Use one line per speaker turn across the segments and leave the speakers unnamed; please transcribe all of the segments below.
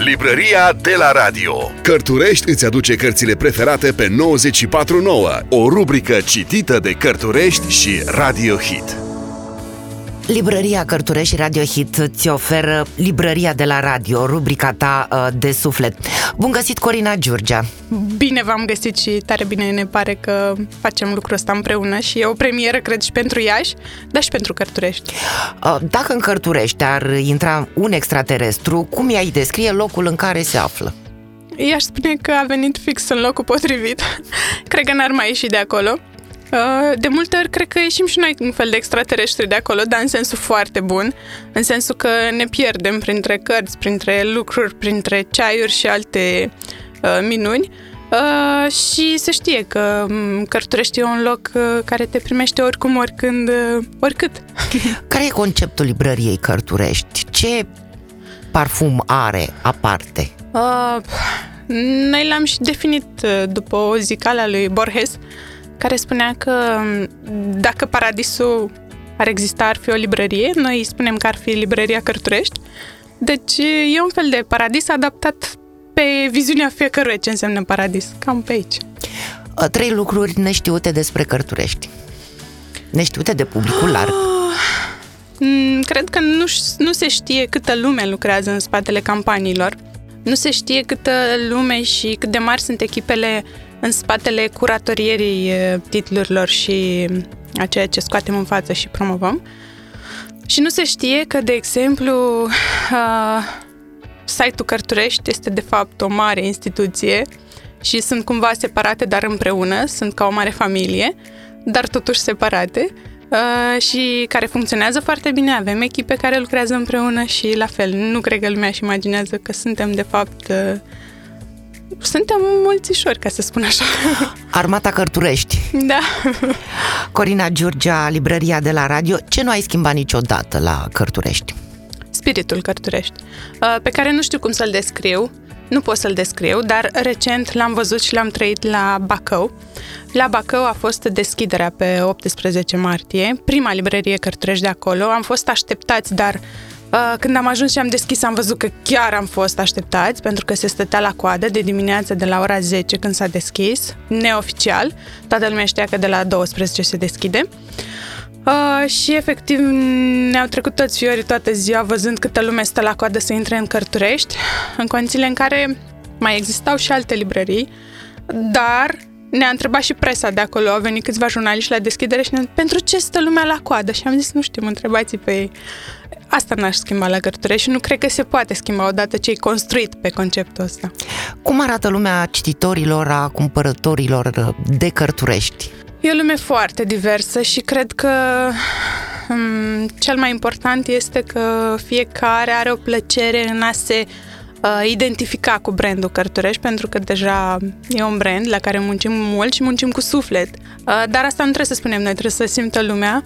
Librăria de la radio. Cărturești îți aduce cărțile preferate pe 94.9, o rubrică citită de Cărturești și Radio Hit.
Librăria Cărturești și Radio Hit ți oferă Librăria de la radio, rubrica ta de suflet. Bun găsit, Corina Giurgea!
Bine v-am găsit și tare bine ne pare că facem lucrul ăsta împreună și e o premieră, cred, și pentru Iași, dar și pentru Cărturești.
Dacă în Cărturești ar intra un extraterestru, cum i-ai descrie locul în care se află?
I-aș spune că a venit fix în locul potrivit. Cred că n-ar mai ieși de acolo. De multe ori cred că ieșim și noi un fel de extraterestri de acolo, dar în sensul foarte bun, în sensul că ne pierdem printre cărți, printre lucruri, printre ceaiuri și alte minuni. Și se știe că Cărturești e un loc care te primește oricum, oricând, oricât.
Care e conceptul librăriei Cărturești? Ce parfum are aparte?
Noi l-am și definit după o zicală a lui Borges, care spunea că dacă paradisul ar exista, ar fi o librărie. Noi spunem că ar fi Librăria Cărturești. Deci e un fel de paradis adaptat pe viziunea fiecăruia ce înseamnă paradis. Cam pe aici.
3 lucruri neștiute despre Cărturești. Neștiute de publicul larg.
Cred că nu se știe câtă lume lucrează în spatele campaniilor. Nu se știe câtă lume și cât de mari sunt echipele în spatele curatorierii titlurilor și a ceea ce scoatem în față și promovăm. Și nu se știe că, de exemplu, site-ul Cărturești este de fapt o mare instituție și sunt cumva separate, dar împreună, sunt ca o mare familie, dar totuși separate și care funcționează foarte bine. Avem echipe care lucrează împreună și la fel, nu cred că lumea își imaginează că suntem de fapt... Suntem mulțișori, ca să spun așa.
Armata Cărturești.
Da.
Corina Giurgea, Librăria de la radio. Ce nu ai schimbat niciodată la Cărturești?
Spiritul Cărturești, pe care nu știu cum să-l descriu. Nu pot să-l descriu, dar recent l-am văzut și l-am trăit la Bacău. La Bacău a fost deschiderea pe 18 martie, prima librărie Cărturești de acolo. Am fost așteptați, dar când am ajuns și am deschis, am văzut că chiar am fost așteptați, pentru că se stătea la coadă de dimineață de la ora 10 când s-a deschis, neoficial. Toată lumea știa că de la 12 se deschide. Și efectiv ne-au trecut toți fiorii toată ziua văzând câtă lume stă la coadă să intre în Cărturești, în condițiile în care mai existau și alte librării, dar ne-a întrebat și presa de acolo, au venit câțiva jurnaliști la deschidere și ne-au pentru ce stă lumea la coadă? Și am zis, nu știu, întrebați pe ei. Asta n-aș schimba la Cărturești și nu cred că se poate schimba odată ce e construit pe conceptul ăsta.
Cum arată lumea cititorilor, a cumpărătorilor de Cărturești?
E o lume foarte diversă și cred că cel mai important este că fiecare are o plăcere în a se identifica cu brandul Cărturești, pentru că deja e un brand la care muncim mult și muncim cu suflet. Dar asta nu trebuie să spunem noi, trebuie să simtă lumea.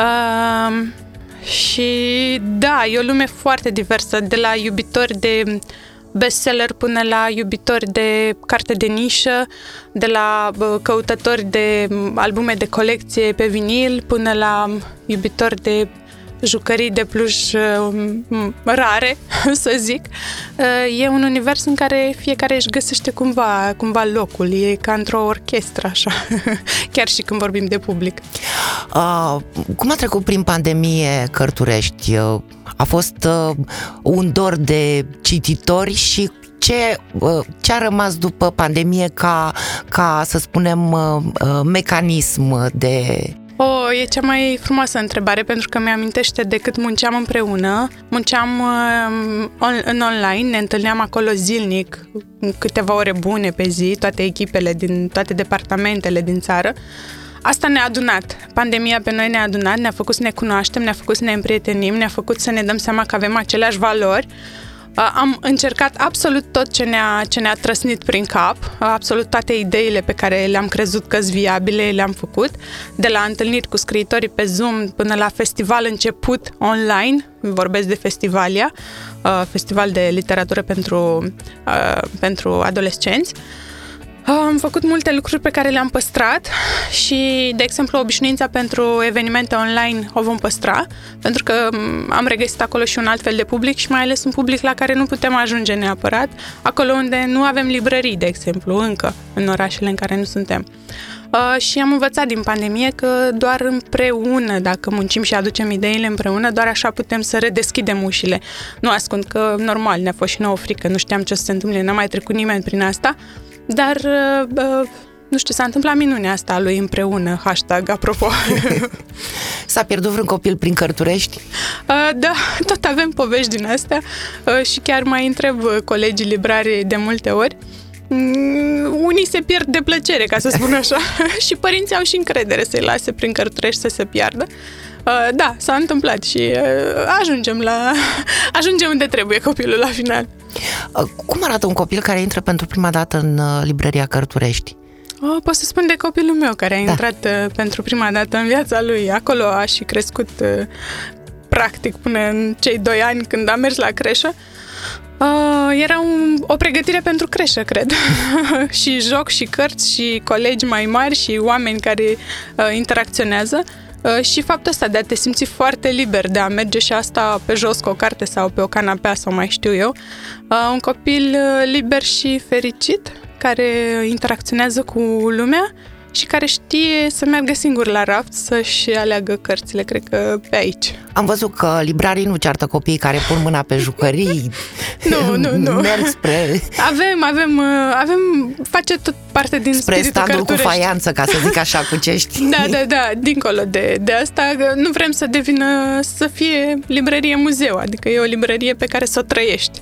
Și da, e o lume foarte diversă, de la iubitori de bestseller până la iubitori de carte de nișă, de la căutători de albume de colecție pe vinil până la iubitori de jucării de pluș rare, să zic. E un univers în care fiecare își găsește cumva locul. E ca într-o orchestră, așa. Chiar și când vorbim de public.
Cum a trecut prin pandemie Cărturești? A fost un dor de cititori și ce a rămas după pandemie ca să spunem, mecanism de...
E cea mai frumoasă întrebare, pentru că mi-amintește de cât munceam împreună. Munceam în online, ne întâlneam acolo zilnic, câteva ore bune pe zi, toate echipele din toate departamentele din țară. Asta ne-a adunat. Pandemia pe noi ne-a adunat, ne-a făcut să ne cunoaștem, ne-a făcut să ne împrietenim, ne-a făcut să ne dăm seama că avem aceleași valori. Am încercat absolut tot ce ne-a trăsnit prin cap, absolut toate ideile pe care le-am crezut că-s viabile, le-am făcut, de la întâlniri cu scriitorii pe Zoom până la festival început online, vorbesc de Festivalia, festival de literatură pentru adolescenți. Am făcut multe lucruri pe care le-am păstrat și, de exemplu, obișnuința pentru evenimente online o vom păstra, pentru că am regăsit acolo și un alt fel de public și mai ales un public la care nu putem ajunge neapărat, acolo unde nu avem librării, de exemplu, încă, în orașele în care nu suntem. Și am învățat din pandemie că doar împreună, dacă muncim și aducem ideile împreună, doar așa putem să redeschidem ușile. Nu ascund că, normal, ne-a fost și nouă frică, nu știam ce o să se întâmple, n-a mai trecut nimeni prin asta, dar, nu știu, s-a întâmplat minunea asta a lui împreună, hashtag, apropo.
S-a pierdut vreun copil prin Cărturești?
Da, tot avem povești din astea și chiar mai întreb colegii librari de multe ori. Unii se pierd de plăcere, ca să spun așa, și părinții au și încredere să-i lase prin Cărturești să se piardă. Da, s-a întâmplat și ajungem unde trebuie copilul la final.
Cum arată un copil care intră pentru prima dată în librăria Cărturești?
Pot să spun de copilul meu care a intrat pentru prima dată în viața lui. Acolo a și crescut practic până în cei 2 ani când a mers la creșă. Era o pregătire pentru creșă, cred. Și joc și cărți și colegi mai mari și oameni care interacționează. Și faptul ăsta de a te simți foarte liber, de a merge și asta pe jos cu o carte sau pe o canapea sau mai știu eu. Un copil liber și fericit, care interacționează cu lumea și care știe să meargă singur la raft să-și aleagă cărțile, cred că pe aici.
Am văzut că librarii nu ceartă copiii care pun mâna pe jucării.
Nu.
Merg spre...
Avem, face tot parte din
spre
spiritul
standul
Cărturești.
cu faianță, ca să zic așa, cu cești.
Da, dincolo de asta, nu vrem să devină, să fie librărie muzeu, adică e o librărie pe care să o trăiești.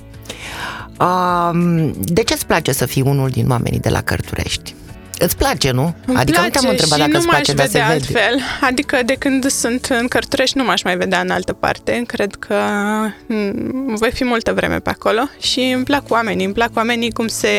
De ce îți place să fii unul din oamenii de la Cărturești? Îți place, nu? Adică nu te-am întrebat dacă îți place, dar se vede.
Altfel. Adică de când sunt în Cărturești nu m-aș mai vedea în altă parte. Cred că voi fi multă vreme pe acolo și îmi plac oamenii,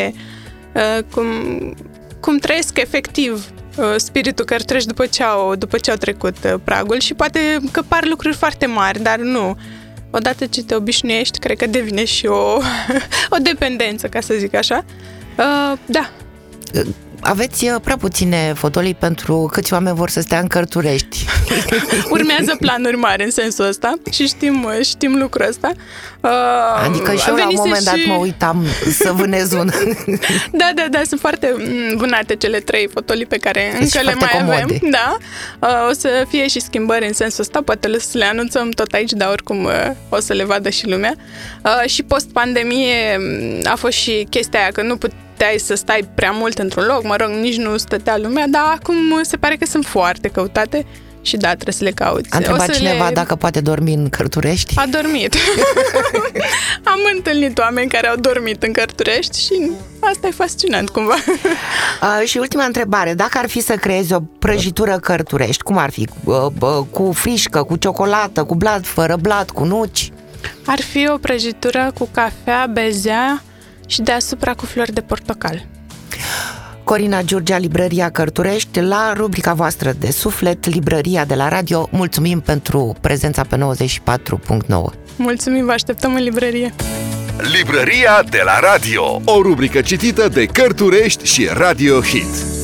cum trăiesc efectiv spiritul Cărturești după ce au trecut pragul și poate că par lucruri foarte mari, dar nu. Odată ce te obișnuiești, cred că devine și o dependență, ca să zic așa. Da.
Aveți prea puține fotolii pentru câți oameni vor să stea în Cărturești.
Urmează planuri mari în sensul ăsta și știm lucrul ăsta.
Adică și eu la un moment dat mă uitam să vânez un.
Da, sunt foarte vânate cele 3 fotolii pe care încă le mai avem. Da. O să fie și schimbări în sensul ăsta, poate să le anunțăm tot aici, dar oricum o să le vadă și lumea. Și post-pandemie a fost și chestia aia că nu puteai să stai prea mult într-un loc, nici nu stătea lumea, dar acum se pare că sunt foarte căutate și da, trebuie să le cauți.
A întrebat cineva dacă poate dormi în Cărturești?
A dormit. Am întâlnit oameni care au dormit în Cărturești și asta e fascinant cumva.
Și ultima întrebare, dacă ar fi să creezi o prăjitură Cărturești, cum ar fi? Cu frișcă, cu ciocolată, cu blat, fără blat, cu nuci?
Ar fi o prăjitură cu cafea, bezea și deasupra cu flori de portocal.
Corina Giurgea, Librăria Cărturești, la rubrica voastră de suflet, Librăria de la Radio. Mulțumim pentru prezența pe 94.9.
Mulțumim, vă așteptăm în librărie.
Librăria de la Radio, o rubrică citită de Cărturești și Radio Hit.